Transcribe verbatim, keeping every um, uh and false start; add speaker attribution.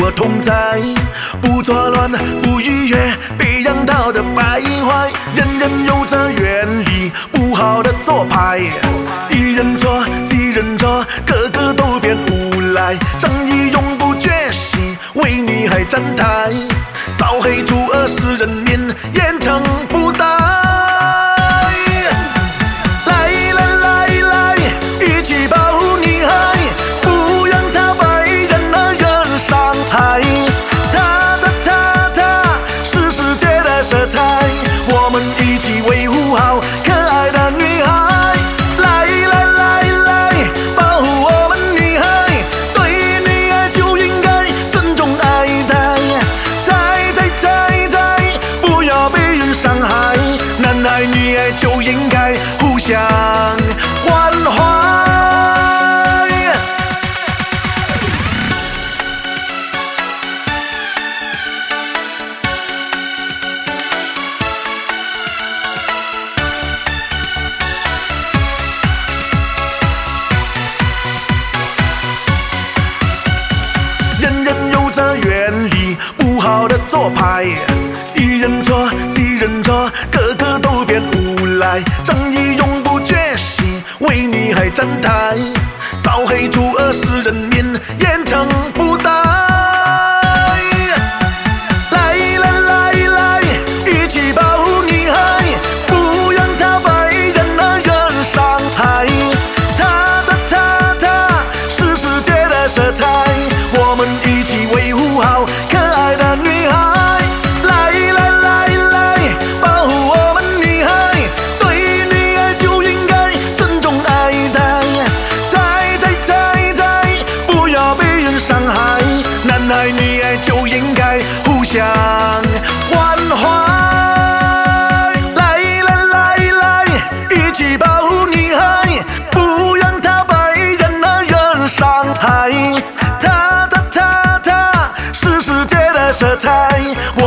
Speaker 1: 我同在，不错乱，不逾越，被养到的败坏，人人有着原理，不好的做派。一人错，几人错，个个都变无赖，正义永不觉醒，为你还站台，扫黑除恶使人民严惩不贷。我们一起维护好可爱的女孩，来来来来，保护我们女孩，对女孩就应该尊重爱戴，在在在在，不要被人伤害，男孩女孩就应该互相关怀。人人有着原理，不好的做派，一人错，几人错，个个都变无赖，正义永不觉醒，为你还站台，扫黑除恶使人民严惩不贷。来来来来，一起保护女孩，不让她被任何人伤害，她她她她是世界的色彩，我们一起维护好可爱的女孩，来来来来，保护我们女孩，对女孩就应该尊重爱戴，在在在在，不要被人伤害，男孩女孩就应该互相关怀。来来来来，一起保护女孩，不让她被任何人伤害，她她她她是世界的色彩。